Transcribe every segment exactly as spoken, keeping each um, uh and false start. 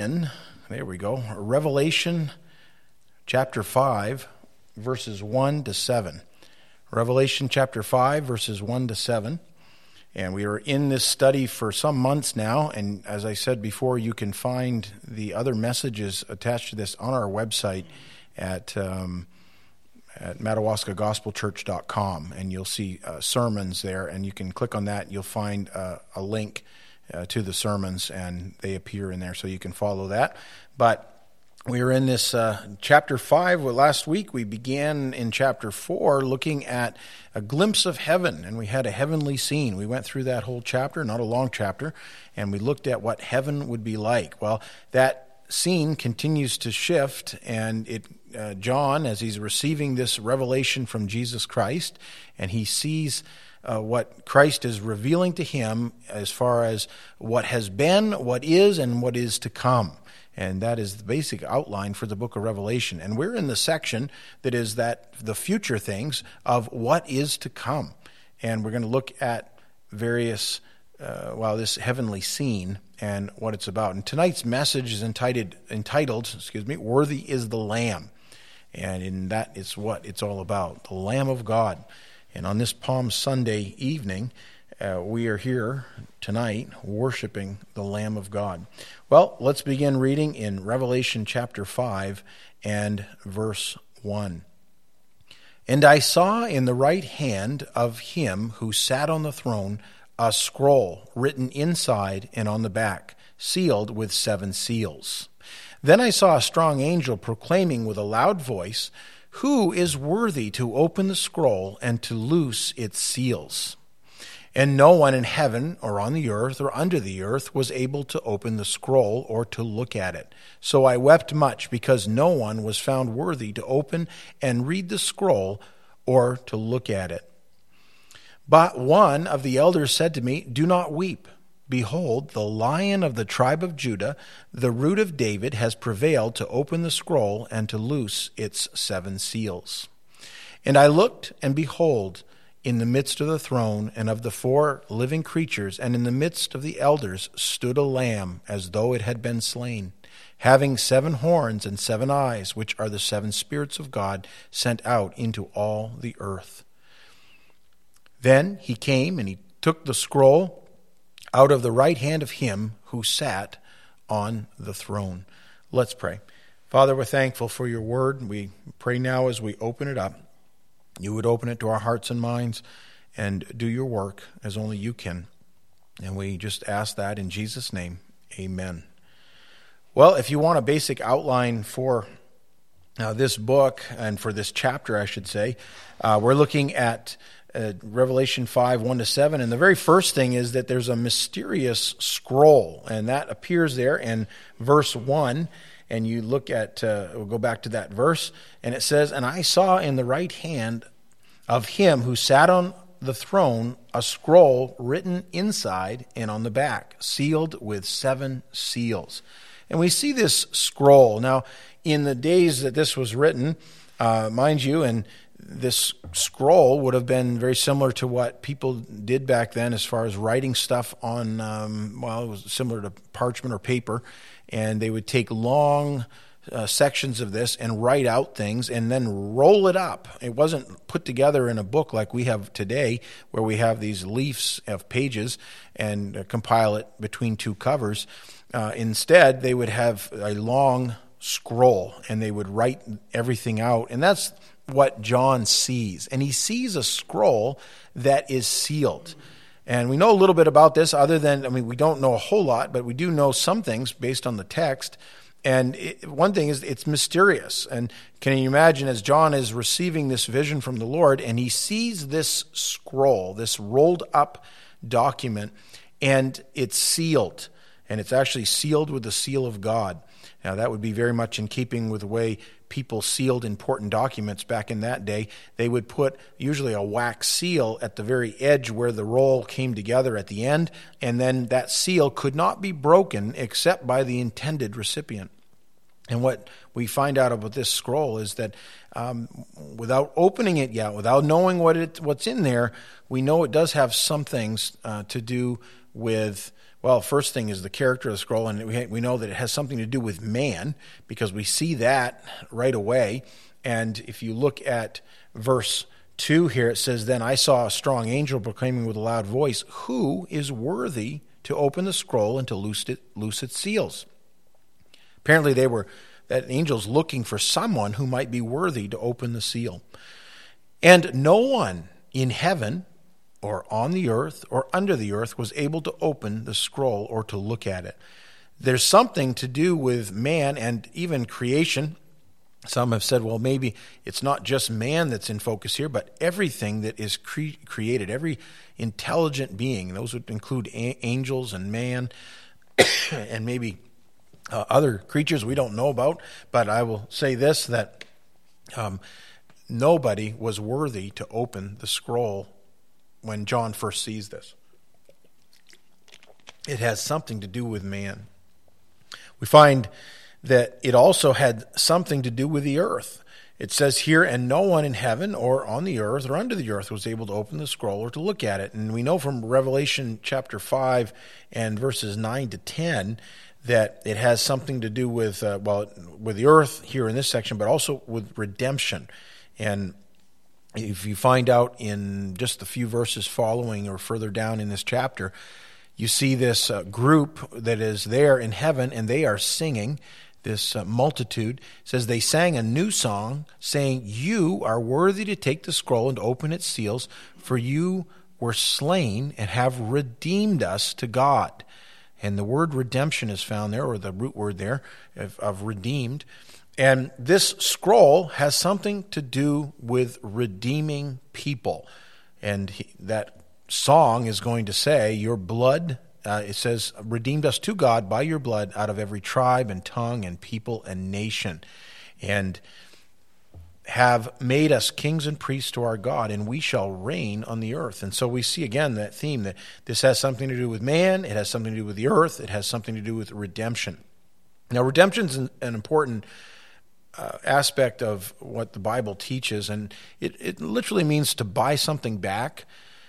in, there we go, Revelation chapter five, verses one to seven. Revelation chapter five, verses one to seven. And we are in this study for some months now, and as I said before, you can find the other messages attached to this on our website at um, at madawaska gospel church dot com, and you'll see uh, sermons there, and you can click on that, and you'll find uh, a link uh, to the sermons, and they appear in there, so you can follow that. But we are in this uh, chapter five. Well, last week we began in chapter four looking at a glimpse of heaven, and we had a heavenly scene. We went through that whole chapter, not a long chapter, and we looked at what heaven would be like. Well, that scene continues to shift, and it uh, John, as he's receiving this revelation from Jesus Christ, and he sees uh, what Christ is revealing to him as far as what has been, what is, and what is to come. And that is the basic outline for the book of Revelation. And we're in the section that is that the future things of what is to come. And we're going to look at various, uh, well, this heavenly scene and what it's about. And tonight's message is entitled, entitled, excuse me, Worthy is the Lamb. And in that is what it's all about, the Lamb of God. And on this Palm Sunday evening, Uh, we are here tonight worshiping the Lamb of God. Well, let's begin reading in Revelation chapter five and verse one. And I saw in the right hand of him who sat on the throne a scroll written inside and on the back, sealed with seven seals. Then I saw a strong angel proclaiming with a loud voice, "Who is worthy to open the scroll and to loose its seals?" And no one in heaven or on the earth or under the earth was able to open the scroll or to look at it. So I wept much because no one was found worthy to open and read the scroll or to look at it. But one of the elders said to me, "Do not weep. Behold, the Lion of the tribe of Judah, the Root of David, has prevailed to open the scroll and to loose its seven seals." And I looked, and behold, in the midst of the throne and of the four living creatures, and in the midst of the elders, stood a lamb as though it had been slain, having seven horns and seven eyes, which are the seven spirits of God sent out into all the earth. Then he came and he took the scroll out of the right hand of him who sat on the throne. Let's pray. Father, we're thankful for your word. We pray now as we open it up, you would open it to our hearts and minds and do your work as only you can. And we just ask that in Jesus' name, amen. Well, if you want a basic outline for uh, this book, and for this chapter, I should say, uh, we're looking at uh, Revelation five, one to seven. And the very first thing is that there's a mysterious scroll, and that appears there in verse one. And you look at, uh, we'll go back to that verse, and it says, "And I saw in the right hand of him who sat on the throne a scroll written inside and on the back, sealed with seven seals." And we see this scroll. Now, in the days that this was written, uh, mind you, and this scroll would have been very similar to what people did back then as far as writing stuff on, um, well, it was similar to parchment or paper. And they would take long uh, sections of this and write out things and then roll it up. It wasn't put together in a book like we have today, where we have these leaves of pages and uh, compile it between two covers. Uh, instead, they would have a long scroll and they would write everything out. And that's what John sees. And he sees a scroll that is sealed. And we know a little bit about this, other than, I mean, we don't know a whole lot, but we do know some things based on the text. And it, one thing is, it's mysterious. And can you imagine, as John is receiving this vision from the Lord, and he sees this scroll, this rolled up document, and it's sealed. And it's actually sealed with the seal of God. Now, that would be very much in keeping with the way people sealed important documents back in that day. They would put usually a wax seal at the very edge where the roll came together at the end, and then that seal could not be broken except by the intended recipient. And what we find out about this scroll is that um, without opening it yet, without knowing what it, what's in there, we know it does have some things uh, to do with Well, first thing is the character of the scroll, and we we know that it has something to do with man, because we see that right away. And if you look at verse two here, it says, "Then I saw a strong angel proclaiming with a loud voice, 'Who is worthy to open the scroll and to loose, it, loose its seals?'" Apparently they were, that angel's looking for someone who might be worthy to open the seal. And no one in heaven or on the earth or under the earth was able to open the scroll or to look at it. There's something to do with man and even creation. Some have said, well, maybe it's not just man that's in focus here, but everything that is cre- created, every intelligent being. Those would include a- angels and man and maybe uh, other creatures we don't know about. But I will say this, that um, nobody was worthy to open the scroll when John first sees this. It has something to do with man. We find that it also had something to do with the earth. It says here, "And no one in heaven or on the earth or under the earth was able to open the scroll or to look at it." And we know from Revelation chapter five and verses nine to ten that it has something to do with, uh, well, with the earth here in this section, but also with redemption. And if you find out in just the few verses following or further down in this chapter, you see this uh, group that is there in heaven, and they are singing. This uh, multitude says they sang a new song, saying, "You are worthy to take the scroll and open its seals, for you were slain and have redeemed us to God." And the word redemption is found there, or the root word there of, of redeemed. And this scroll has something to do with redeeming people. And he, that song is going to say, "Your blood," uh, it says, "redeemed us to God by your blood out of every tribe and tongue and people and nation, and have made us kings and priests to our God, and we shall reign on the earth." And so we see again that theme, that this has something to do with man, it has something to do with the earth, it has something to do with redemption. Now, redemption is an, an important Uh, aspect of what the Bible teaches, and it, it literally means to buy something back.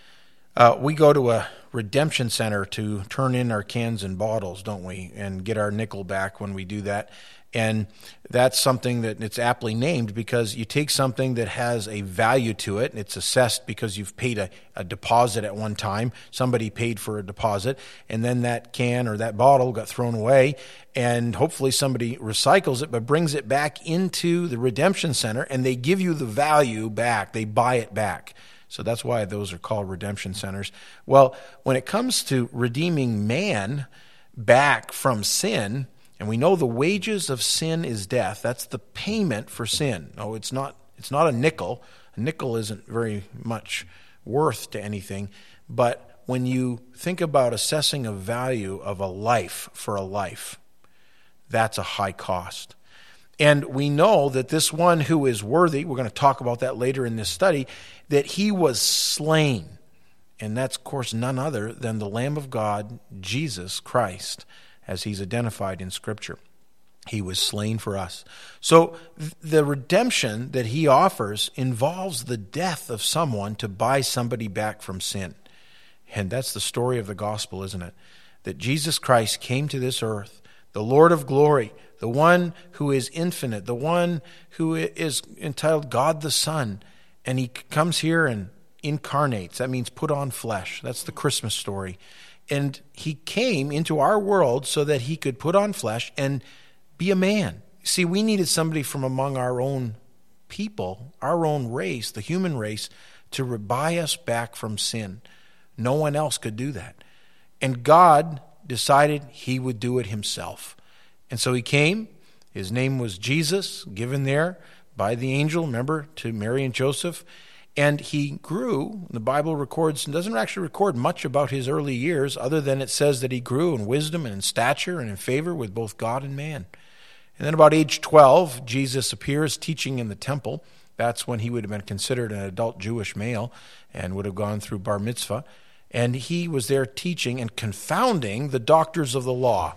Uh, we go to a redemption center to turn in our cans and bottles, don't we, and get our nickel back when we do that. And that's something that it's aptly named because you take something that has a value to it, and it's assessed because you've paid a, a deposit at one time. Somebody paid for a deposit, and then that can or that bottle got thrown away, and hopefully somebody recycles it but brings it back into the redemption center, and they give you the value back. They buy it back. So that's why those are called redemption centers. Well, when it comes to redeeming man back from sin, and we know the wages of sin is death. That's the payment for sin. No, it's not it's not a nickel. A nickel isn't very much worth to anything. But when you think about assessing a value of a life for a life, that's a high cost. And we know that this one who is worthy, we're going to talk about that later in this study, that he was slain. And that's, of course, none other than the Lamb of God, Jesus Christ, as he's identified in Scripture. He was slain for us. So the redemption that he offers involves the death of someone to buy somebody back from sin. And that's the story of the gospel, isn't it? That Jesus Christ came to this earth, the Lord of glory, the one who is infinite, the one who is entitled God the Son, and he comes here and incarnates. That means put on flesh. That's the Christmas story. And he came into our world so that he could put on flesh and be a man. See, we needed somebody from among our own people, our own race, the human race, to buy us back from sin. No one else could do that. And God decided he would do it himself. And so he came. His name was Jesus, given there by the angel, remember, to Mary and Joseph. And he grew. The Bible records, doesn't actually record much about his early years, other than it says that he grew in wisdom and in stature and in favor with both God and man. And then about age twelve, Jesus appears teaching in the temple. That's when he would have been considered an adult Jewish male and would have gone through bar mitzvah. And he was there teaching and confounding the doctors of the law.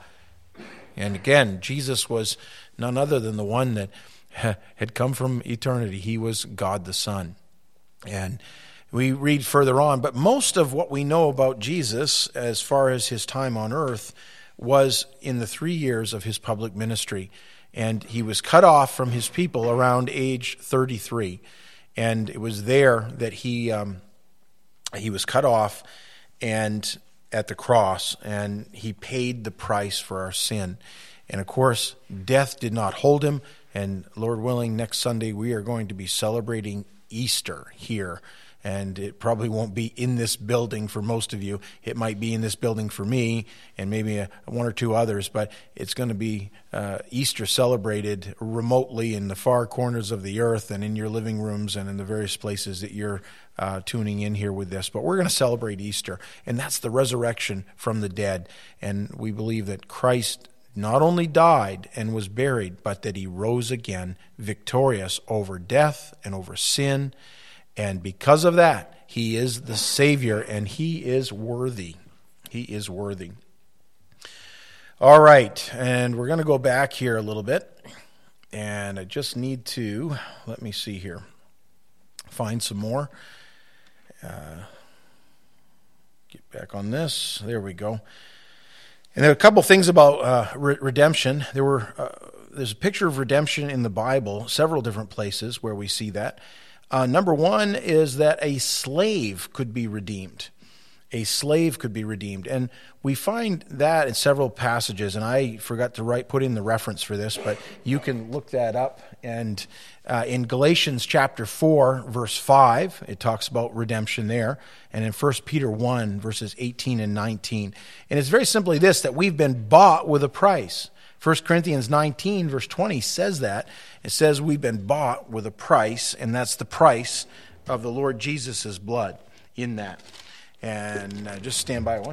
And again, Jesus was none other than the one that had come from eternity. He was God the Son. And we read further on, but most of what we know about Jesus as far as his time on earth was in the three years of his public ministry. And he was cut off from his people around age thirty-three. And it was there that he um, he was cut off and at the cross, and he paid the price for our sin. And of course, death did not hold him. And Lord willing, next Sunday we are going to be celebrating Easter here. And it probably won't be in this building for most of you. It might be in this building for me and maybe a, one or two others, but it's going to be uh, Easter celebrated remotely in the far corners of the earth and in your living rooms and in the various places that you're uh, tuning in here with this. But we're going to celebrate Easter, and that's the resurrection from the dead. And we believe that Christ not only died and was buried, but that he rose again victorious over death and over sin. And because of that, he is the Savior, and he is worthy. He is worthy. All right, and we're going to go back here a little bit. And I just need to, let me see here, find some more. Uh, get back on this. There we go. And there are a couple things about uh, re- redemption. There were uh, there's a picture of redemption in the Bible, several different places where we see that. Uh, number one is that a slave could be redeemed. A slave could be redeemed. And we find that in several passages, and I forgot to write, put in the reference for this, but you can look that up. And uh, in Galatians chapter four, verse five, it talks about redemption there. And in First Peter one, verses eighteen and nineteen. And it's very simply this, that we've been bought with a price. First Corinthians nineteen, verse twenty says that. It says we've been bought with a price, and that's the price of the Lord Jesus' blood in that. And uh, just stand by one.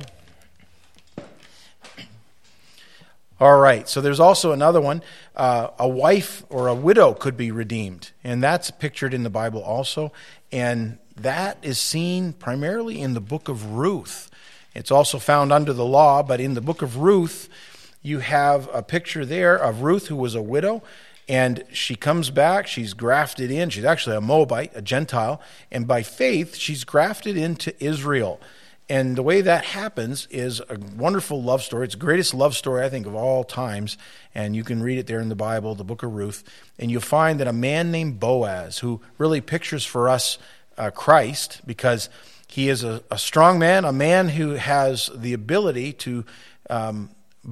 All right, so there's also another one. Uh, a wife or a widow could be redeemed, and that's pictured in the Bible also. And that is seen primarily in the book of Ruth. It's also found under the law, but in the book of Ruth, you have a picture there of Ruth, who was a widow, and she comes back. She's grafted in. She's actually a Moabite, a Gentile, and by faith, she's grafted into Israel. And the way that happens is a wonderful love story. It's the greatest love story, I think, of all times, and you can read it there in the Bible, the book of Ruth, and you'll find that a man named Boaz, who really pictures for us uh, Christ, because he is a, a strong man, a man who has the ability to um,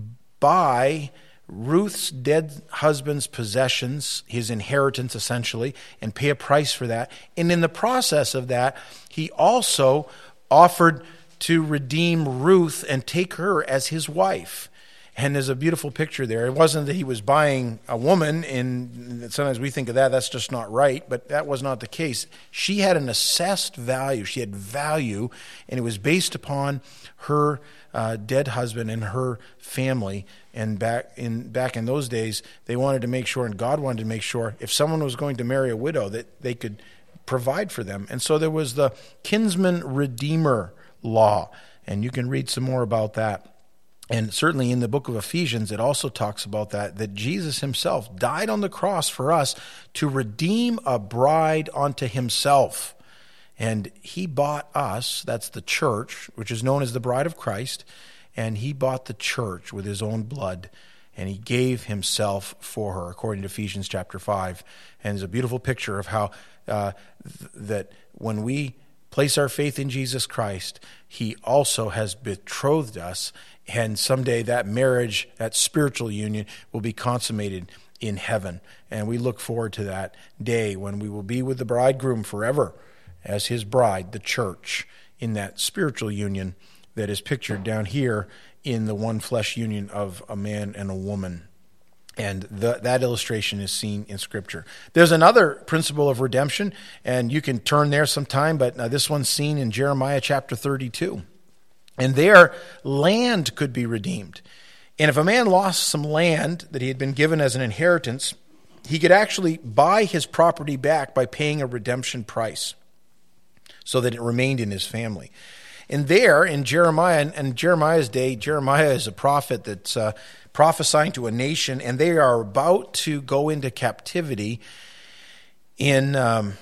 buy Ruth's dead husband's possessions, his inheritance essentially, and pay a price for that. And in the process of that, he also offered to redeem Ruth and take her as his wife. And there's a beautiful picture there. It wasn't that he was buying a woman, and sometimes we think of that, that's just not right, but that was not the case. She had an assessed value. She had value, and it was based upon her uh, dead husband and her family. And back in back in those days, they wanted to make sure, and God wanted to make sure, if someone was going to marry a widow, that they could provide for them. And so there was the kinsman redeemer law, and you can read some more about that. And certainly in the book of Ephesians, it also talks about that, that Jesus himself died on the cross for us to redeem a bride unto himself. And he bought us, that's the church, which is known as the bride of Christ, and he bought the church with his own blood, and he gave himself for her, according to Ephesians chapter five. And there's a beautiful picture of how uh, th- that when we place our faith in Jesus Christ, he also has betrothed us, and someday that marriage, that spiritual union, will be consummated in heaven. And we look forward to that day when we will be with the bridegroom forever as his bride, the church, in that spiritual union that is pictured down here in the one flesh union of a man and a woman. And the, that illustration is seen in Scripture. There's another principle of redemption, and you can turn there sometime, but uh, this one's seen in Jeremiah chapter thirty-two. And there, land could be redeemed. And if a man lost some land that he had been given as an inheritance, he could actually buy his property back by paying a redemption price so that it remained in his family. And there, in Jeremiah, and Jeremiah's day, Jeremiah is a prophet that's uh, prophesying to a nation, and they are about to go into captivity in um,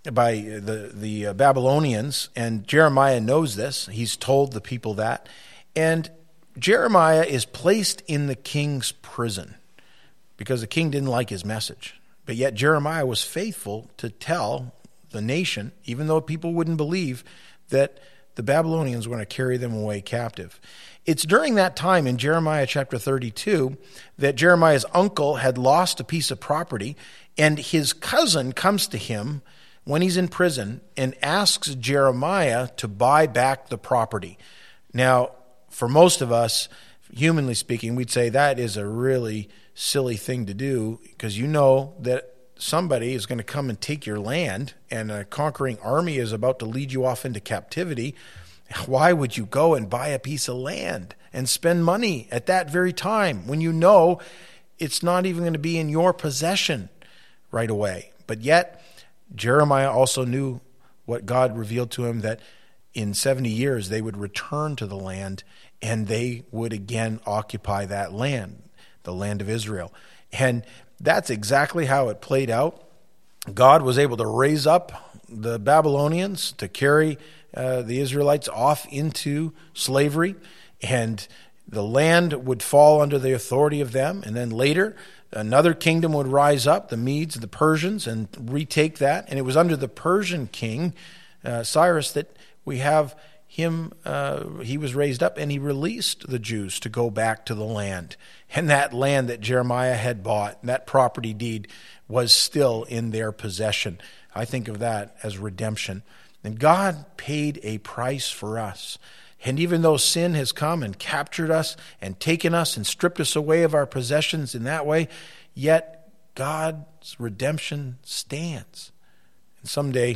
by the, the Babylonians, and Jeremiah knows this. He's told the people that. And Jeremiah is placed in the king's prison because the king didn't like his message. But yet Jeremiah was faithful to tell the nation, even though people wouldn't believe, that the Babylonians were going to carry them away captive. It's during that time in Jeremiah chapter thirty-two that Jeremiah's uncle had lost a piece of property, and his cousin comes to him when he's in prison and asks Jeremiah to buy back the property. Now, for most of us, humanly speaking, we'd say that is a really silly thing to do, because you know that somebody is going to come and take your land, and a conquering army is about to lead you off into captivity. Why would you go and buy a piece of land and spend money at that very time when you know it's not even going to be in your possession right away? But yet, Jeremiah also knew what God revealed to him, that in seventy years they would return to the land and they would again occupy that land, the land of Israel. And that's exactly how it played out. God was able to raise up the Babylonians to carry uh, the Israelites off into slavery, and the land would fall under the authority of them. And then later, another kingdom would rise up, the Medes, the Persians, and retake that. And it was under the Persian king, uh, Cyrus, that we have him, uh, he was raised up, and he released the Jews to go back to the land. And that land that Jeremiah had bought, that property deed, was still in their possession. I think of that as redemption. And God paid a price for us. And even though sin has come and captured us and taken us and stripped us away of our possessions in that way, yet God's redemption stands. And someday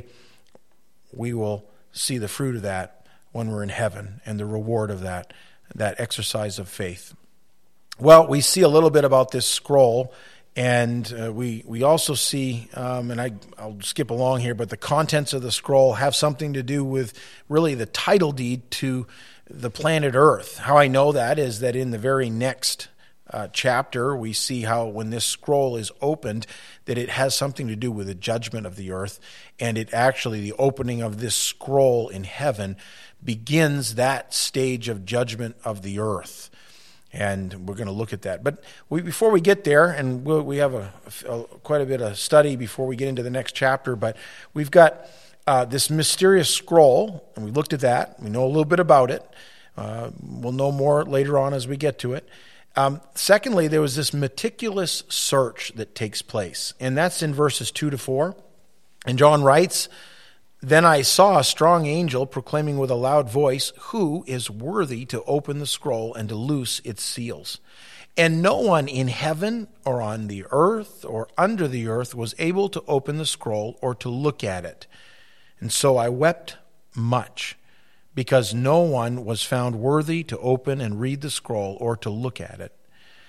we will see the fruit of that when we're in heaven, and the reward of that, that exercise of faith. Well, we see a little bit about this scroll, and uh, we we also see, um, and I, I'll skip along here, but the contents of the scroll have something to do with really the title deed to the planet Earth. How I know that is that in the very next uh, chapter, we see how when this scroll is opened, that it has something to do with the judgment of the earth, and it actually, the opening of this scroll in heaven begins that stage of judgment of the earth. And we're going to look at that. But we, before we get there, and we'll, we have a, a quite a bit of study before we get into the next chapter, but we've got uh, this mysterious scroll, and we looked at that. We know a little bit about it. Uh, we'll know more later on as we get to it. Um, secondly, there was this meticulous search that takes place, and that's in verses two to four. And John writes, "Then I saw a strong angel proclaiming with a loud voice, 'Who is worthy to open the scroll and to loose its seals?' And no one in heaven or on the earth or under the earth was able to open the scroll or to look at it. And so I wept much, because no one was found worthy to open and read the scroll or to look at it."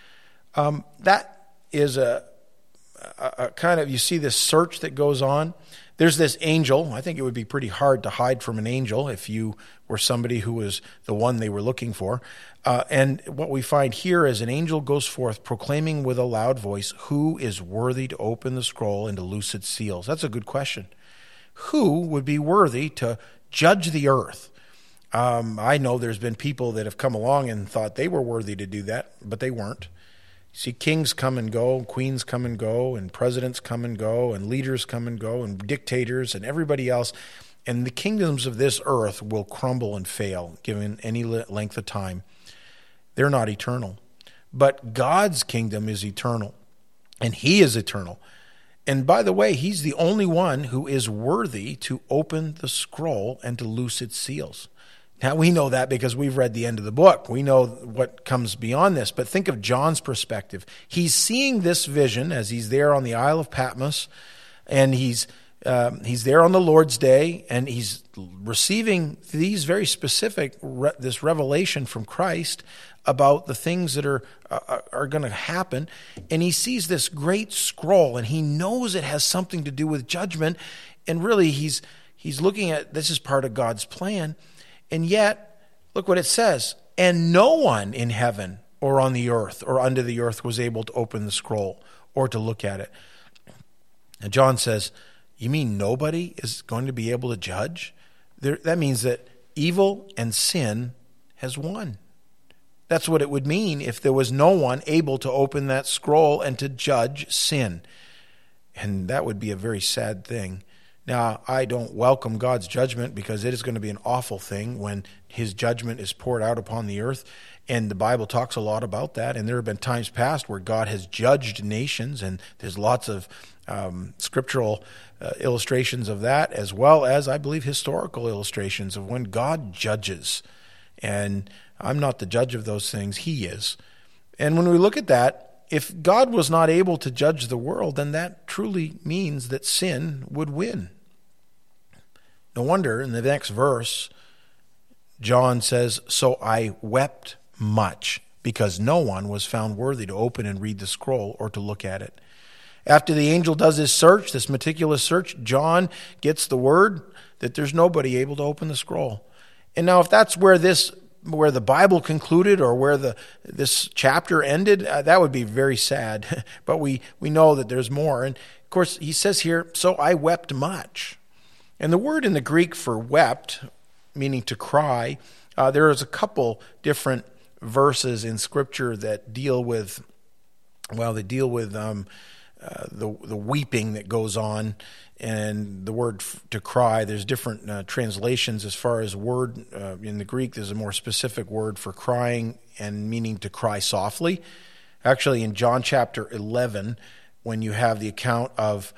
Um, that is a, a, a kind of, you see this search that goes on. There's this angel. I think it would be pretty hard to hide from an angel if you were somebody who was the one they were looking for. Uh, and what we find here is an angel goes forth proclaiming with a loud voice, "Who is worthy to open the scroll and to loose its seals?" That's a good question. Who would be worthy to judge the earth? Um, I know there's been people that have come along and thought they were worthy to do that, but they weren't. See, kings come and go, queens come and go, and presidents come and go, and leaders come and go, and dictators and everybody else. And the kingdoms of this earth will crumble and fail given any length of time. They're not eternal. But God's kingdom is eternal, and He is eternal. And by the way, He's the only one who is worthy to open the scroll and to loose its seals. Now, we know that because we've read the end of the book. We know what comes beyond this. But think of John's perspective. He's seeing this vision as he's there on the Isle of Patmos, and he's um, he's there on the Lord's Day, and he's receiving these very specific, re- this revelation from Christ about the things that are uh, are going to happen. And he sees this great scroll, and he knows it has something to do with judgment. And really, he's he's looking at, this is part of God's plan. And yet, look what it says, "And no one in heaven or on the earth or under the earth was able to open the scroll or to look at it." And John says, You mean nobody is going to be able to judge? There, that means that evil and sin has won. That's what it would mean if there was no one able to open that scroll and to judge sin. And that would be a very sad thing. Now, I don't welcome God's judgment because it is going to be an awful thing when his judgment is poured out upon the earth. And the Bible talks a lot about that. And there have been times past where God has judged nations, and there's lots of um, scriptural uh, illustrations of that, as well as, I believe, historical illustrations of when God judges. And I'm not the judge of those things. He is. And when we look at that, if God was not able to judge the world, then that truly means that sin would win. No wonder in the next verse, John says, "So I wept much, because no one was found worthy to open and read the scroll or to look at it." After the angel does his search, this meticulous search, John gets the word that there's nobody able to open the scroll. And now if that's where this where the Bible concluded, or where the this chapter ended, uh, that would be very sad. But we, we know that there's more. And of course, he says here, "So I wept much." And the word in the Greek for wept, meaning to cry, uh, there is a couple different verses in Scripture that deal with, well, they deal with um, uh, the the weeping that goes on, and the word f- to cry. There's different uh, translations as far as word. Uh, in the Greek, there's a more specific word for crying and meaning to cry softly. Actually, in John chapter eleven, when you have the account of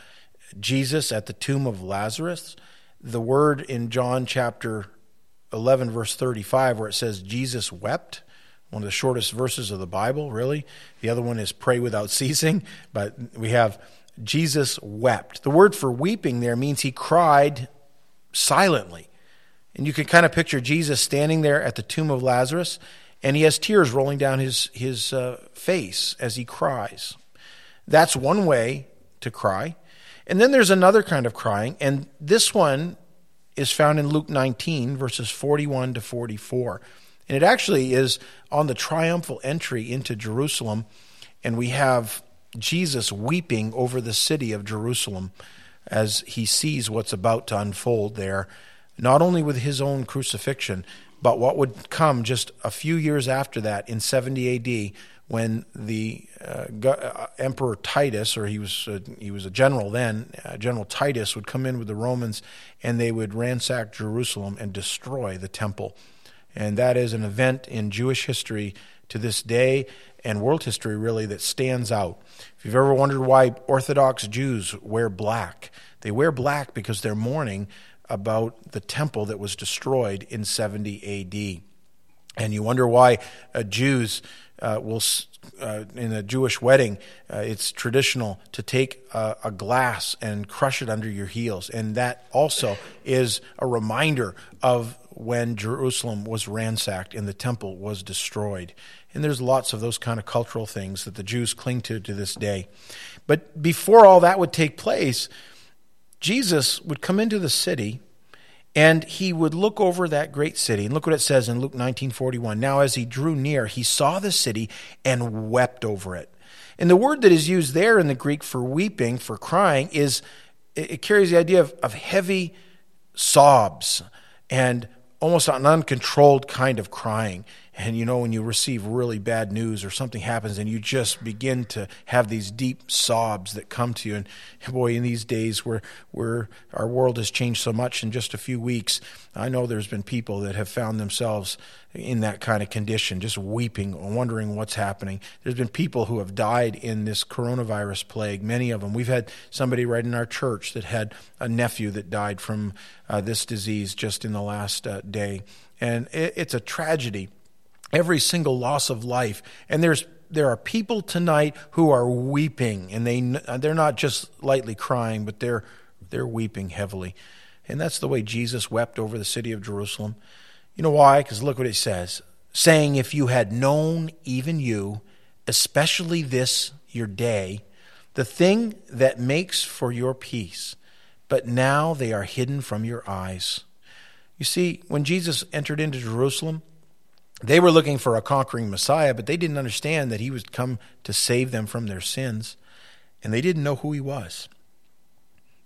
Jesus at the tomb of Lazarus, the word in John chapter eleven, verse thirty-five, where it says Jesus wept, one of the shortest verses of the Bible, really. The other one is pray without ceasing, but we have Jesus wept. The word for weeping there means he cried silently. And you can kind of picture Jesus standing there at the tomb of Lazarus, and he has tears rolling down his, his uh, face as he cries. That's one way to cry. And then there's another kind of crying, and this one is found in Luke nineteen, verses forty-one to forty-four. And it actually is on the triumphal entry into Jerusalem, and we have Jesus weeping over the city of Jerusalem as he sees what's about to unfold there, not only with his own crucifixion, but what would come just a few years after that in seventy A D, when the uh, uh, Emperor Titus, or he was uh, he was a general then, uh, General Titus would come in with the Romans, and they would ransack Jerusalem and destroy the temple. And that is an event in Jewish history to this day, and world history really, that stands out. If you've ever wondered why Orthodox Jews wear black, they wear black because they're mourning about the temple that was destroyed in seventy A D. And you wonder why uh, Jews uh, will, uh, in a Jewish wedding, uh, it's traditional to take a, a glass and crush it under your heels. And that also is a reminder of when Jerusalem was ransacked and the temple was destroyed. And there's lots of those kind of cultural things that the Jews cling to to this day. But before all that would take place, Jesus would come into the city, and he would look over that great city. And look what it says in Luke nineteen forty-one. "Now as he drew near, he saw the city and wept over it." And the word that is used there in the Greek for weeping, for crying, is it carries the idea of, of heavy sobs and almost an uncontrolled kind of crying. And you know, when you receive really bad news or something happens and you just begin to have these deep sobs that come to you. And boy, in these days where, where our world has changed so much in just a few weeks, I know there's been people that have found themselves in that kind of condition, just weeping, wondering what's happening. There's been people who have died in this coronavirus plague, many of them. We've had somebody right in our church that had a nephew that died from uh, this disease just in the last uh, day. And it, it's a tragedy. Every single loss of life. And there's there are people tonight who are weeping, and they they're not just lightly crying, but they're they're weeping heavily. And that's the way Jesus wept over the city of Jerusalem. You know why? Because look what it says, saying, "If you had known, even you, especially this your day, the thing that makes for your peace, but now they are hidden from your eyes." You see, when Jesus entered into Jerusalem, they were looking for a conquering Messiah, but they didn't understand that he would come to save them from their sins, and they didn't know who he was.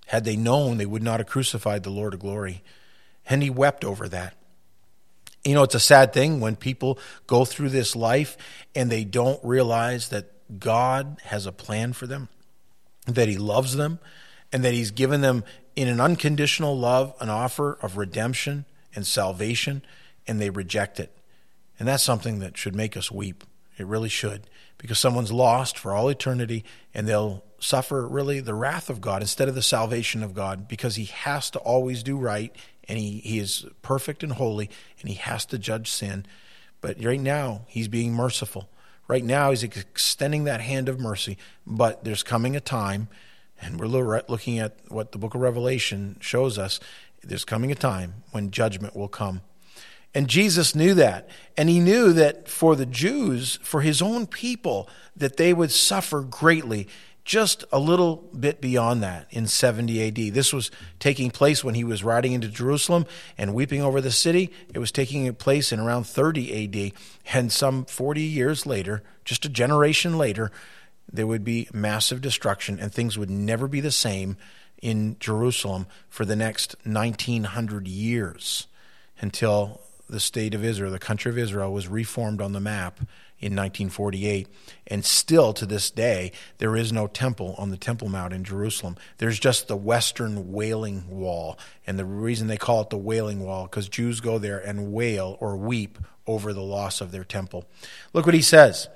Had they known, they would not have crucified the Lord of glory. And he wept over that. You know, it's a sad thing when people go through this life and they don't realize that God has a plan for them, that he loves them, and that he's given them in an unconditional love an offer of redemption and salvation, and they reject it. And that's something that should make us weep. It really should, because someone's lost for all eternity, and they'll suffer really the wrath of God instead of the salvation of God, because he has to always do right, and he, he is perfect and holy, and he has to judge sin. But right now, he's being merciful. Right now, he's extending that hand of mercy, but there's coming a time, and we're looking at what the book of Revelation shows us, there's coming a time when judgment will come. And Jesus knew that, and he knew that for the Jews, for his own people, that they would suffer greatly, just a little bit beyond that in seventy A D. This was taking place when he was riding into Jerusalem and weeping over the city. It was taking place in around thirty A D, and some forty years later, just a generation later, there would be massive destruction, and things would never be the same in Jerusalem for the next nineteen hundred years, until the state of Israel, the country of Israel, was reformed on the map in nineteen forty-eight. And still to this day, there is no temple on the Temple Mount in Jerusalem. There's just the Western Wailing Wall. And the reason they call it the Wailing Wall, because Jews go there and wail or weep over the loss of their temple. Look what he says.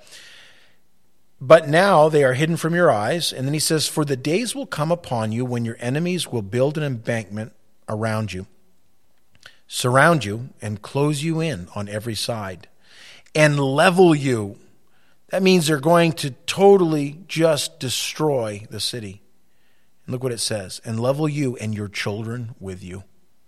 But now they are hidden from your eyes. And then he says, for the days will come upon you when your enemies will build an embankment around you, surround you, and close you in on every side, and level you. That means they're going to totally just destroy the city. And look what it says, and level you and your children with you.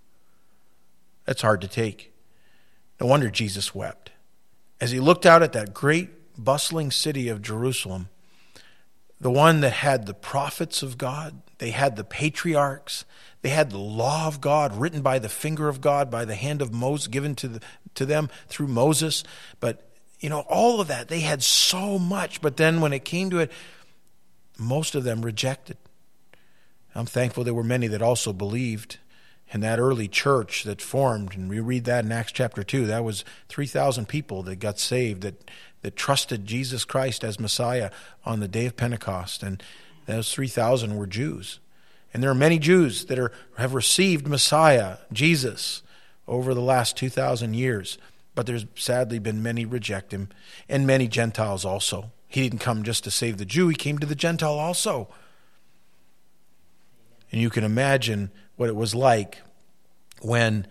That's hard to take. No wonder Jesus wept. As he looked out at that great bustling city of Jerusalem, the one that had the prophets of God, they had the patriarchs, they had the law of God written by the finger of God, by the hand of Moses, given to the, to them through Moses. But, you know, all of that, they had so much. But then when it came to it, most of them rejected. I'm thankful there were many that also believed. And that early church that formed, and we read that in Acts chapter two, that was three thousand people that got saved, that, that trusted Jesus Christ as Messiah on the day of Pentecost. And those three thousand were Jews. And there are many Jews that are have received Messiah, Jesus, over the last two thousand years. But there's sadly been many reject him, and many Gentiles also. He didn't come just to save the Jew, he came to the Gentile also. And you can imagine what it was like when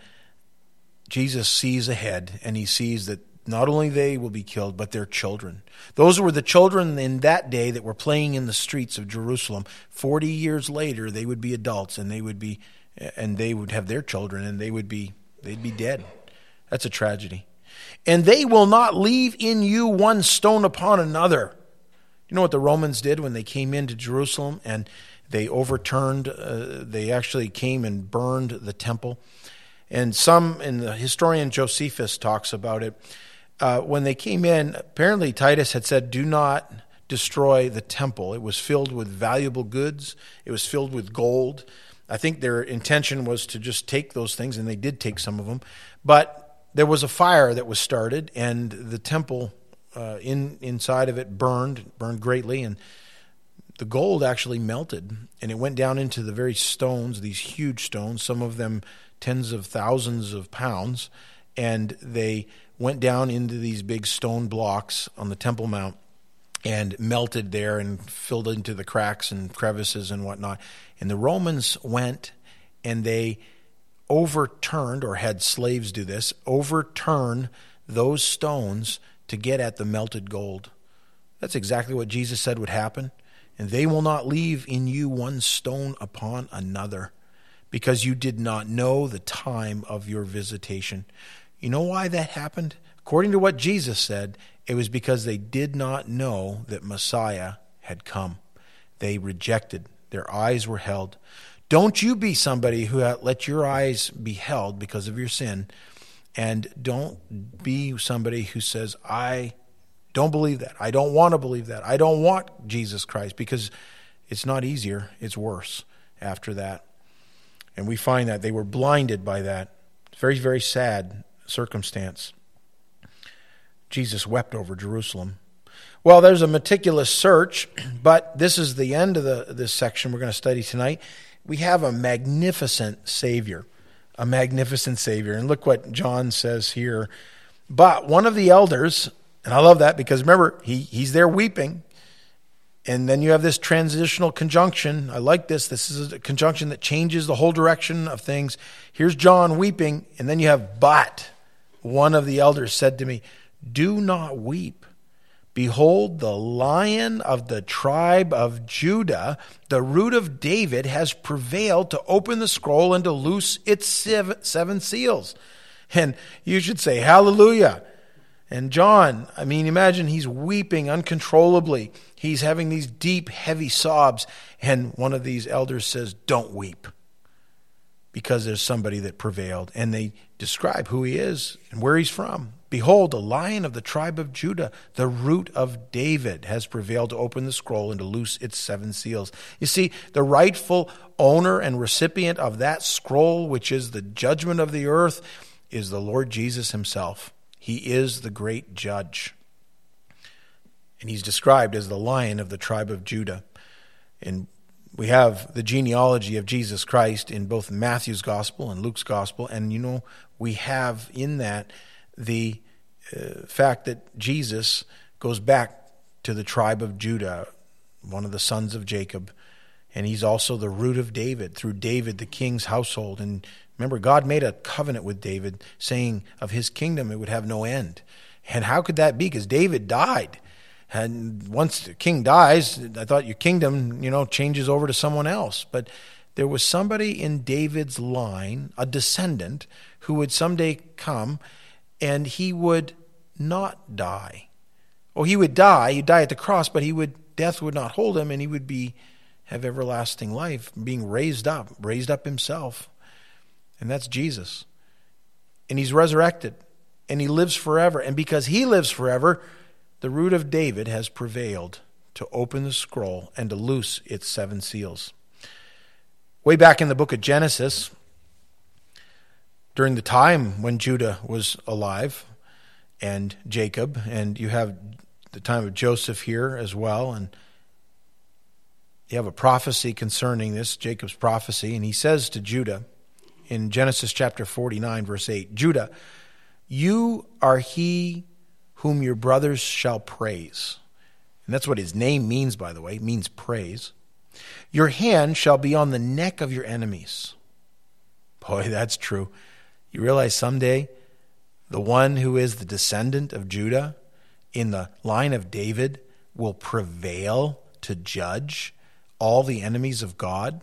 Jesus sees ahead, and he sees that not only they will be killed, but their children. Those were the children in that day that were playing in the streets of Jerusalem. Forty years later, they would be adults, and they would be, and they would have their children, and they would be, they'd be dead. That's a tragedy. And they will not leave in you one stone upon another. You know what the Romans did when they came into Jerusalem and they overturned? Uh, they actually came and burned the temple. And some, and the historian Josephus talks about it. Uh, when they came in, apparently Titus had said, do not destroy the temple. It was filled with valuable goods. It was filled with gold. I think their intention was to just take those things, and they did take some of them. But there was a fire that was started, and the temple uh, in inside of it burned, burned greatly, and the gold actually melted, and it went down into the very stones, these huge stones, some of them tens of thousands of pounds, and they went down into these big stone blocks on the Temple Mount and melted there and filled into the cracks and crevices and whatnot. And the Romans went and they overturned, or had slaves do this, overturn those stones to get at the melted gold. That's exactly what Jesus said would happen. And they will not leave in you one stone upon another, because you did not know the time of your visitation. You know why that happened? According to what Jesus said, it was because they did not know that Messiah had come. They rejected. Their eyes were held. Don't you be somebody who let your eyes be held because of your sin, and don't be somebody who says, I don't believe that. I don't want to believe that. I don't want Jesus Christ, because it's not easier, it's worse. after that. And we find that they were blinded by that. Very, very sad circumstance. Jesus wept over Jerusalem. Well, there's a meticulous search, but this is the end of the this section we're going to study tonight. We have a magnificent Savior, a magnificent Savior. And look what John says here. But one of the elders, and I love that because remember, he, he's there weeping. And then you have this transitional conjunction. I like this. This is a conjunction that changes the whole direction of things. Here's John weeping, and then you have, but one of the elders said to me, do not weep. Behold, the Lion of the tribe of Judah, the root of David, has prevailed to open the scroll and to loose its seven seals. And you should say, hallelujah. And John, I mean, imagine he's weeping uncontrollably. He's having these deep, heavy sobs. And one of these elders says, don't weep, because there's somebody that prevailed. And they describe who he is and where he's from. Behold, the Lion of the tribe of Judah, the root of David, has prevailed to open the scroll and to loose its seven seals. You see, the rightful owner and recipient of that scroll, which is the judgment of the earth, is the Lord Jesus himself. He is the great judge. And he's described as the Lion of the tribe of Judah. And we have the genealogy of Jesus Christ in both Matthew's gospel and Luke's gospel. And, you know, we have in that the uh, fact that Jesus goes back to the tribe of Judah, one of the sons of Jacob. And he's also the root of David, through David, the king's household. And remember, God made a covenant with David, saying of his kingdom it would have no end. And how could that be? Because David died. And once the king dies, I thought your kingdom, you know, changes over to someone else. But there was somebody in David's line, a descendant, who would someday come, and he would not die. Oh, he would die. He'd die at the cross, but he would death would not hold him, and he would be have everlasting life, being raised up, raised up himself. And that's Jesus. And he's resurrected, and he lives forever. And because he lives forever, the root of David has prevailed to open the scroll and to loose its seven seals. Way back in the book of Genesis, during the time when Judah was alive and Jacob, and you have the time of Joseph here as well, and you have a prophecy concerning this, Jacob's prophecy, and he says to Judah in Genesis chapter forty-nine, verse eight, Judah, you are he whom your brothers shall praise. And that's what his name means, by the way. It means praise. Your hand shall be on the neck of your enemies. Boy, that's true. You realize someday the one who is the descendant of Judah in the line of David will prevail to judge all the enemies of God?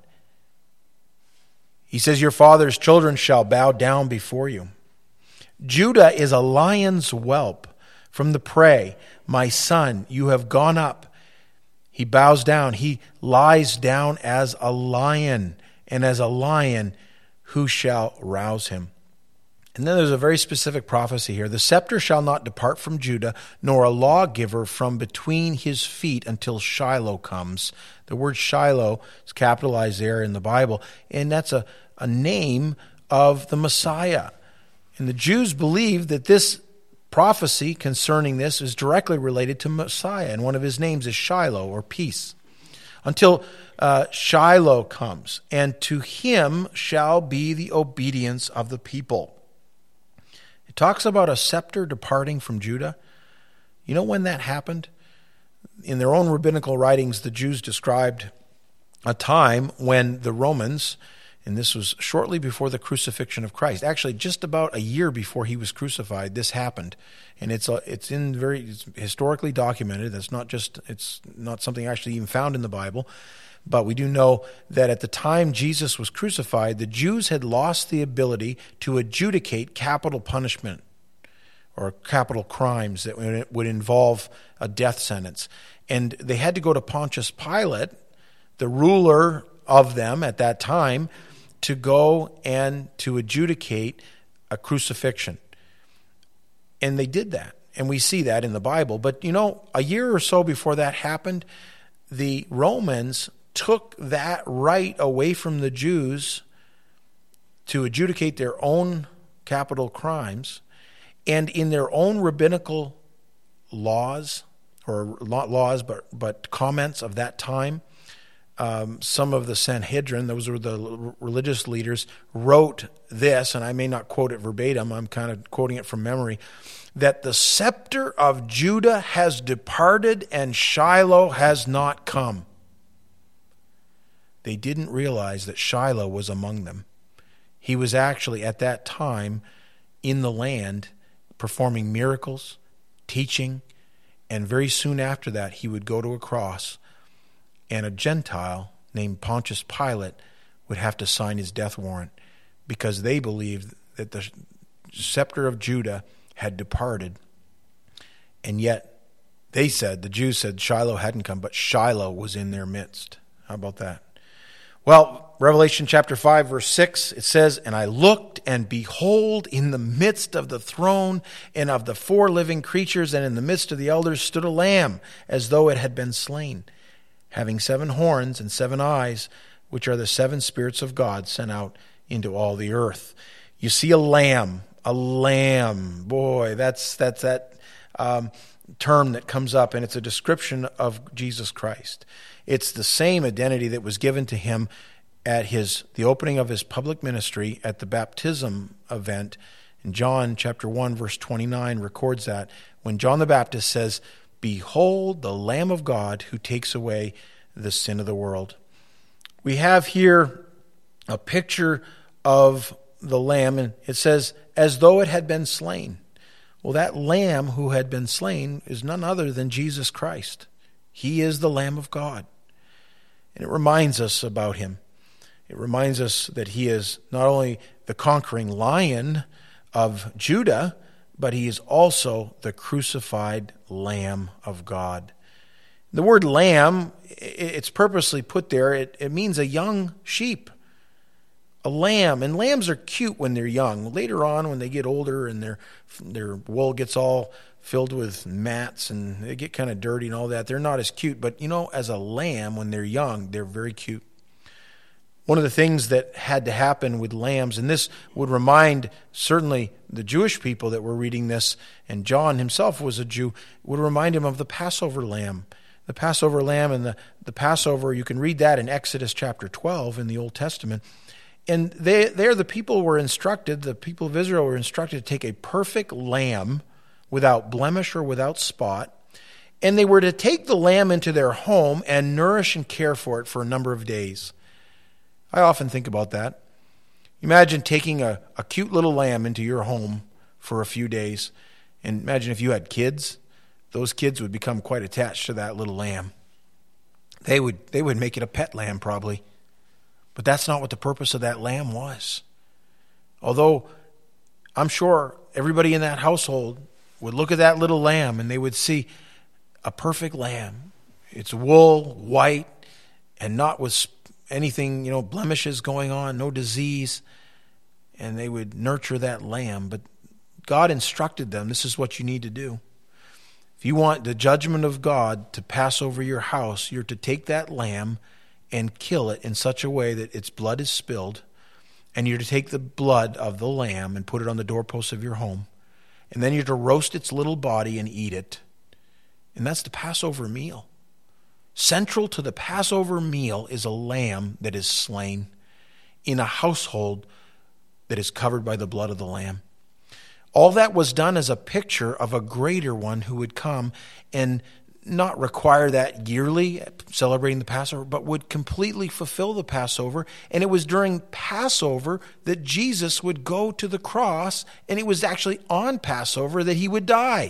He says, your father's children shall bow down before you. Judah is a lion's whelp from the prey. My son, you have gone up. He bows down. He lies down as a lion, and as a lion, who shall rouse him? And then there's a very specific prophecy here. The scepter shall not depart from Judah, nor a lawgiver from between his feet until Shiloh comes. The word Shiloh is capitalized there in the Bible, and that's a, a name of the Messiah. And the Jews believe that this prophecy concerning this is directly related to Messiah, and one of his names is Shiloh, or peace. Until uh, Shiloh comes, and to him shall be the obedience of the people. It talks about a scepter departing from Judah. You know when that happened? In their own rabbinical writings, the Jews described a time when the Romans, and this was shortly before the crucifixion of Christ, actually just about a year before he was crucified, this happened. And it's a, it's in very it's historically documented. That's not just it's not something actually even found in the Bible. But we do know that at the time Jesus was crucified, the Jews had lost the ability to adjudicate capital punishment or capital crimes that would involve a death sentence. And they had to go to Pontius Pilate, the ruler of them at that time, to go and to adjudicate a crucifixion. And they did that. And we see that in the Bible. But, you know, a year or so before that happened, the Romans took that right away from the Jews to adjudicate their own capital crimes, and in their own rabbinical laws, or not laws, but, but comments of that time, um, some of the Sanhedrin, those were the religious leaders, wrote this, and I may not quote it verbatim, I'm kind of quoting it from memory, that the scepter of Judah has departed and Shiloh has not come. They didn't realize that Shiloh was among them. He was actually at that time in the land performing miracles, teaching, and very soon after that he would go to a cross, and a Gentile named Pontius Pilate would have to sign his death warrant because they believed that the scepter of Judah had departed. And yet they said, the Jews said Shiloh hadn't come, but Shiloh was in their midst. How about that? Well, Revelation chapter five, verse six, it says, "And I looked, and behold, in the midst of the throne and of the four living creatures, and in the midst of the elders stood a lamb, as though it had been slain, having seven horns and seven eyes, which are the seven spirits of God sent out into all the earth." You see a lamb, a lamb. Boy, that's that's that um, term that comes up, and it's a description of Jesus Christ. It's the same identity that was given to him at his the opening of his public ministry at the baptism event. And John chapter one, verse twenty-nine records that when John the Baptist says, "Behold the Lamb of God who takes away the sin of the world." We have here a picture of the lamb, and it says, "as though it had been slain." Well, that lamb who had been slain is none other than Jesus Christ. He is the Lamb of God. And it reminds us about him. It reminds us that he is not only the conquering lion of Judah, but he is also the crucified Lamb of God. The word lamb, it's purposely put there. It, it means a young sheep, a lamb. And lambs are cute when they're young. Later on, when they get older and their their wool gets all filled with mats and they get kind of dirty and all that, they're not as cute. But, you know, as a lamb, when they're young, they're very cute. One of the things that had to happen with lambs, and this would remind certainly the Jewish people that were reading this, and John himself was a Jew, would remind him of the Passover lamb. The Passover lamb and the, the Passover, you can read that in Exodus chapter twelve in the Old Testament. And they, there the people were instructed, the people of Israel were instructed to take a perfect lamb without blemish or without spot, and they were to take the lamb into their home and nourish and care for it for a number of days. I often think about that. Imagine taking a, a cute little lamb into your home for a few days, and imagine if you had kids. Those kids would become quite attached to that little lamb. They would they would make it a pet lamb probably. But that's not what the purpose of that lamb was. Although I'm sure everybody in that household would look at that little lamb and they would see a perfect lamb. It's wool, white, and not with anything, you know, blemishes going on, no disease. And they would nurture that lamb. But God instructed them, this is what you need to do. If you want the judgment of God to pass over your house, you're to take that lamb and kill it in such a way that its blood is spilled, and you're to take the blood of the lamb and put it on the doorposts of your home, and then you're to roast its little body and eat it. And that's the Passover meal. Central to the Passover meal is a lamb that is slain in a household that is covered by the blood of the lamb. All that was done as a picture of a greater one who would come and not require that yearly, celebrating the Passover, but would completely fulfill the Passover. And it was during Passover that Jesus would go to the cross, and it was actually on Passover that he would die.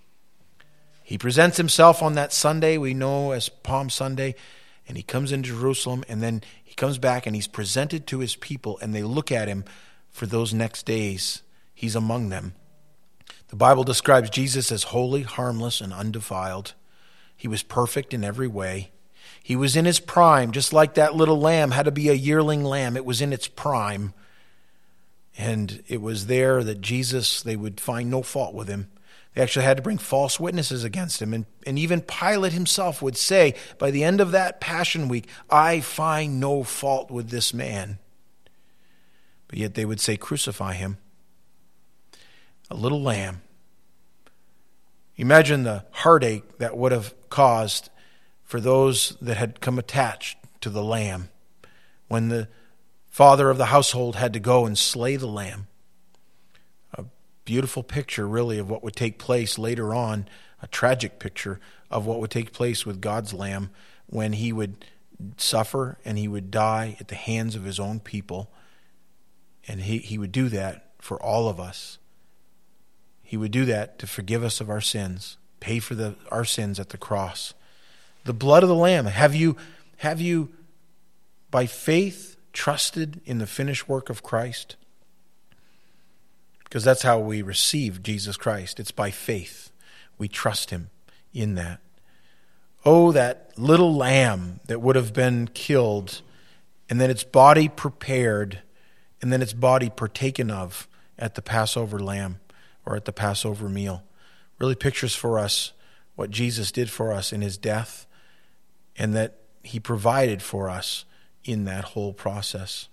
He presents himself on that Sunday we know as Palm Sunday, and he comes into Jerusalem, and then he comes back and he's presented to his people, and they look at him for those next days. He's among them. The Bible describes Jesus as holy, harmless, and undefiled. He was perfect in every way. He was in his prime, just like that little lamb had to be a yearling lamb. It was in its prime. And it was there that Jesus, they would find no fault with him. They actually had to bring false witnesses against him. And, and even Pilate himself would say, by the end of that Passion Week, I find no fault with this man. But yet they would say, crucify him. A little lamb. Imagine the heartache that would have caused for those that had come attached to the lamb when the father of the household had to go and slay the lamb. A beautiful picture, really, of what would take place later on, a tragic picture of what would take place with God's lamb when he would suffer and he would die at the hands of his own people. And he, he would do that for all of us. He would do that to forgive us of our sins, pay for the, our sins at the cross. The blood of the Lamb. Have you, have you, by faith, trusted in the finished work of Christ? Because that's how we receive Jesus Christ. It's by faith. We trust him in that. Oh, that little lamb that would have been killed, and then its body prepared, and then its body partaken of at the Passover lamb, or at the Passover meal. Really pictures for us what Jesus did for us in his death, and that he provided for us in that whole process.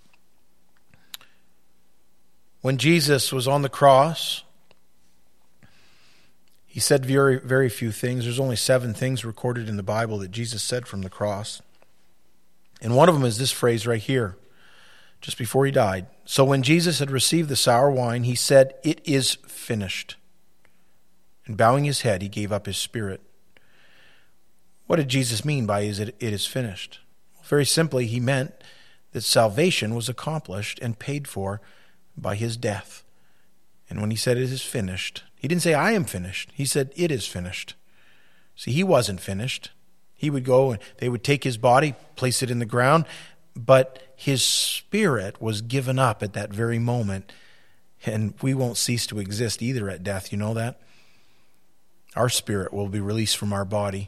When Jesus was on the cross, he said very, very few things. There's only seven things recorded in the Bible that Jesus said from the cross. And one of them is this phrase right here, just before he died. So when Jesus had received the sour wine, he said, "It is finished." And bowing his head, he gave up his spirit. What did Jesus mean by "it is finished"? Very simply, he meant that salvation was accomplished and paid for by his death. And when he said "it is finished," he didn't say "I am finished." He said "it is finished." See, he wasn't finished. He would go and they would take his body, place it in the ground, but his spirit was given up at that very moment, and we won't cease to exist either at death. You know that? Our spirit will be released from our body.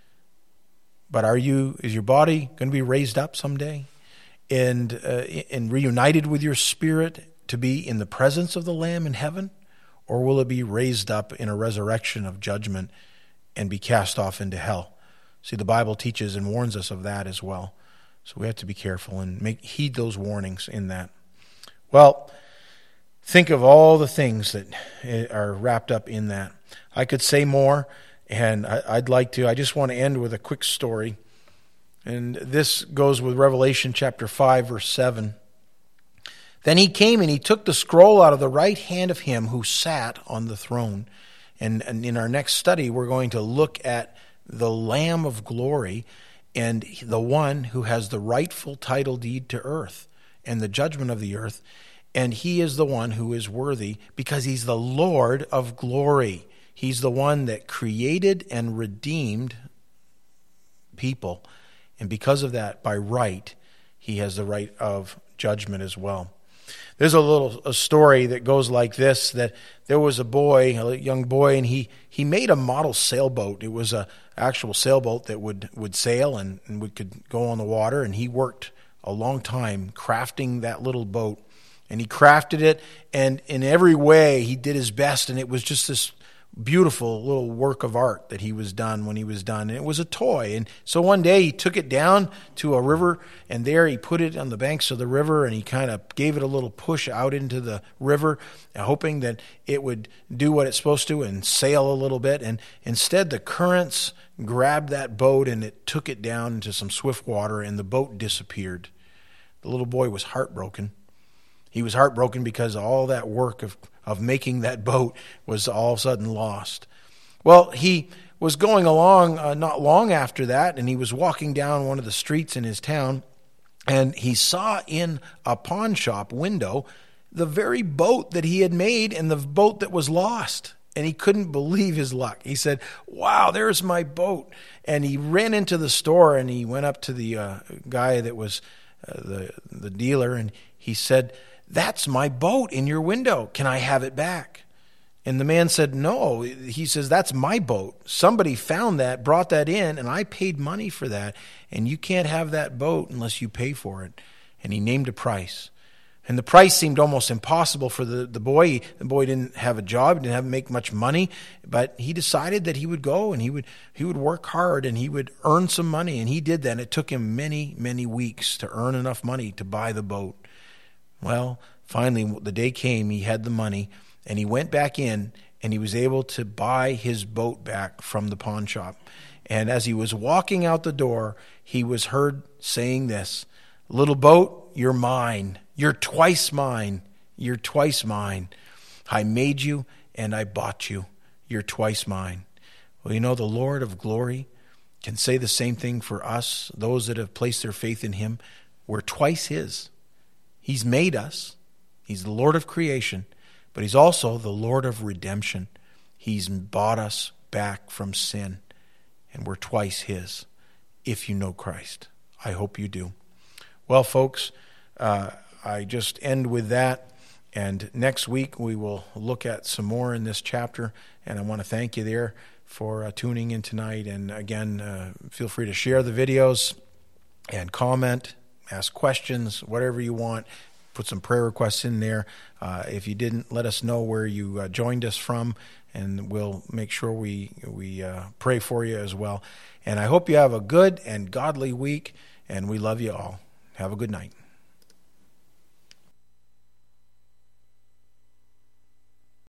But are you? Is your body going to be raised up someday and uh, and reunited with your spirit to be in the presence of the Lamb in heaven? Or will it be raised up in a resurrection of judgment and be cast off into hell? See, the Bible teaches and warns us of that as well. So we have to be careful and make heed those warnings in that. Well, think of all the things that are wrapped up in that. I could say more, and I'd like to. I just want to end with a quick story. And this goes with Revelation chapter five, verse seven. Then he came and he took the scroll out of the right hand of him who sat on the throne. And, and in our next study, we're going to look at the Lamb of glory and the one who has the rightful title deed to earth and the judgment of the earth. And he is the one who is worthy because he's the Lord of glory. He's the one that created and redeemed people. And because of that, by right, he has the right of judgment as well. There's a little a story that goes like this, that there was a boy, a young boy, and he, he made a model sailboat. It was an actual sailboat that would, would sail and, and would, could go on the water, and he worked a long time crafting that little boat. And he crafted it, and in every way he did his best, and it was just this beautiful little work of art that he was done when he was done. And it was a toy. And so one day he took it down to a river, and there he put it on the banks of the river, and he kind of gave it a little push out into the river, hoping that it would do what it's supposed to and sail a little bit. And instead the currents grabbed that boat and it took it down into some swift water, and the boat disappeared. The little boy was heartbroken. He was heartbroken because all that work of, of making that boat was all of a sudden lost. Well, he was going along uh, not long after that, and he was walking down one of the streets in his town, and he saw in a pawn shop window the very boat that he had made and the boat that was lost. And he couldn't believe his luck. He said, "Wow, there's my boat." And he ran into the store, and he went up to the uh, guy that was uh, the, the dealer, and he said, "That's my boat in your window. Can I have it back?" And the man said, "No." He says, "That's my boat. Somebody found that, brought that in, and I paid money for that. And you can't have that boat unless you pay for it." And he named a price. And the price seemed almost impossible for the, the boy. The boy didn't have a job, didn't have make much money, but he decided that he would go and he would he would work hard and he would earn some money. And he did that. And it took him many, many weeks to earn enough money to buy the boat. Well, finally, the day came, he had the money, and he went back in, and he was able to buy his boat back from the pawn shop. And as he was walking out the door, he was heard saying this, "Little boat, you're mine. You're twice mine. You're twice mine. I made you and I bought you. You're twice mine." Well, you know, the Lord of glory can say the same thing for us, those that have placed their faith in him. We're twice his. He's made us. He's the Lord of creation, but he's also the Lord of redemption. He's bought us back from sin, and we're twice his if you know Christ. I hope you do. Well, folks, uh, I just end with that, and next week we will look at some more in this chapter, and I want to thank you there for uh, tuning in tonight. And again, uh, feel free to share the videos and comment, ask questions, whatever you want. Put some prayer requests in there. Uh, if you didn't, let us know where you uh, joined us from, and we'll make sure we, we uh, pray for you as well. And I hope you have a good and godly week, and we love you all. Have a good night.